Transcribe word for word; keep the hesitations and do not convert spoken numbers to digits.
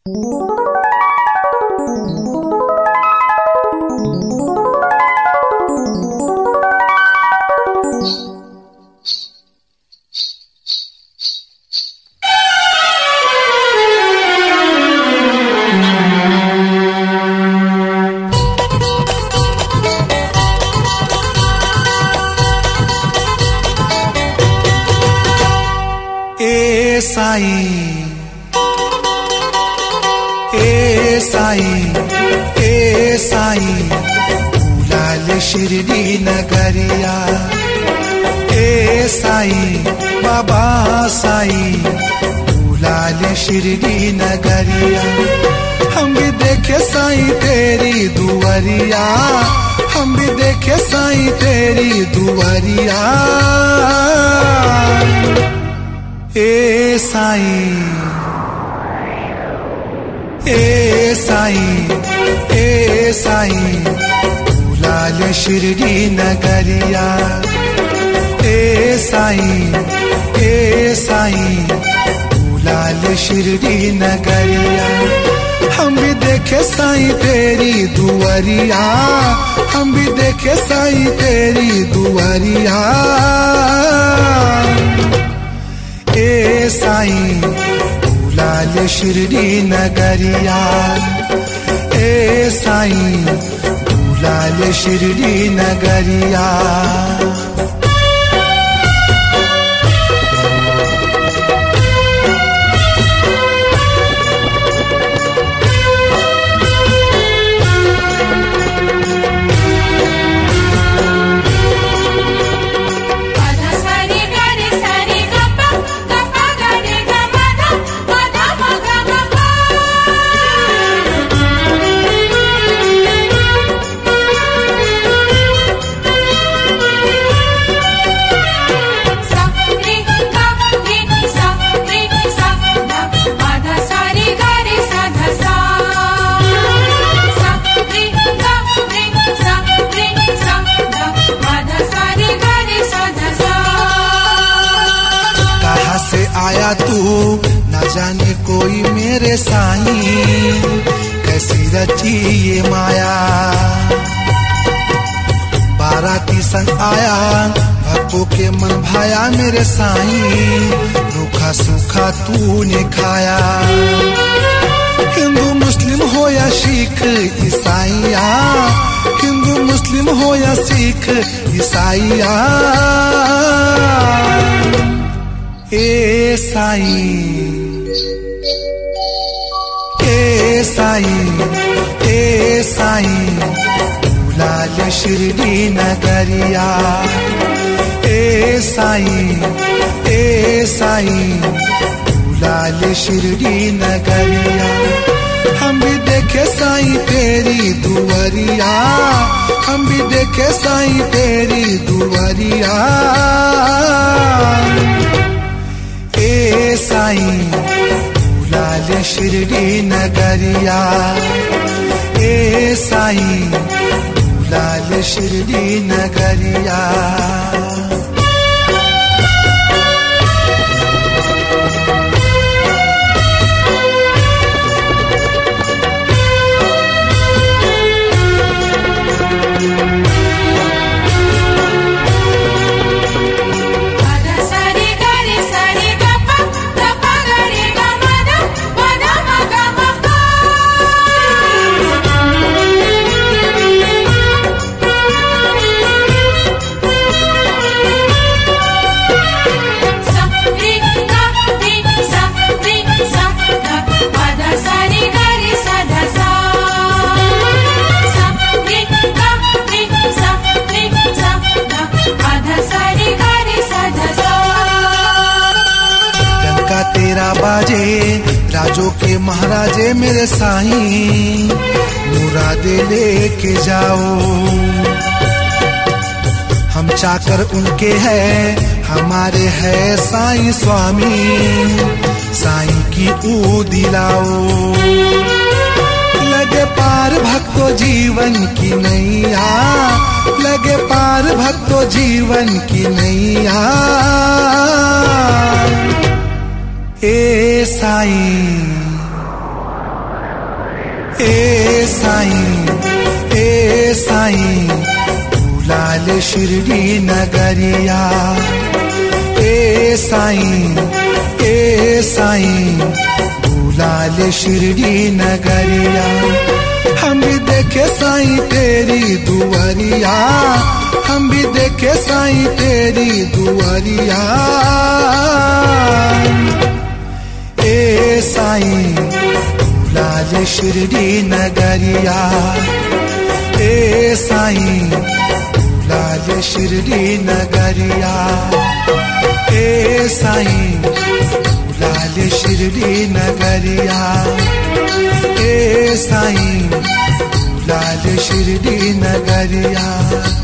ए साई ए साई ए साई भूलाल शिरडी नगरिया ए साई बाबा साई भूलाल शिरडी नगरिया हम भी देखे साई तेरी दुआरिया हम भी देखे साई तेरी दुआरिया ए साई ए साई ए साई भूलाल शिरडी नगरिया ए साई ए साई भूलाल शिरडी नगरिया हम भी देखे साई तेरी दुआरिया हम भी देखे साई तेरी दुआरिया ए साई भूलाल शिरडी नगरिया ए साई भूलाल शिरडी नगरिया आया तू न जाने कोई मेरे साई कैसी रची ये माया बाराती संग आया भक्तों के मन भाया मेरे साई रूखा सूखा तूने खाया हिंदू मुस्लिम हो या सिख ईसाइया हिंदू मुस्लिम हो या सिख ईसाइया ए साई ए साई ए साई भूलाल शिरडी नगरिया ए साई ए साई भूलाल शिरडी नगरिया हम भी देखे साई तेरी दुआरिया हम भी देखे साई तेरी दुआरिया ए साई भूलाल शिरडी नगरिया ए साई भूलाल शिरडी नगरिया तेरा बाजे राजों के महाराजे मेरे साईं मुरादे लेके जाओ हम चाकर उनके हैं हमारे है साईं स्वामी साईं की ऊ दिलाओ लगे पार भक्तो जीवन की नैया लगे पार भक्तो जीवन की नैया ए साईं साईं ए साईं बुलाले शिरडी नगरिया। ए साईं ए साईं बुलाले शिरडी नगरिया। हम भी देखे साईं तेरी दुआरिया, हम भी देखे साईं तेरी दुआरिया। ए साईं बुलाले शिरडी नगरिया। ए साईं बुलाले शिरडी नगरिया। ए साईं बुलाले शिरडी नगरिया। ए साईं बुलाले शिरडी नगरिया।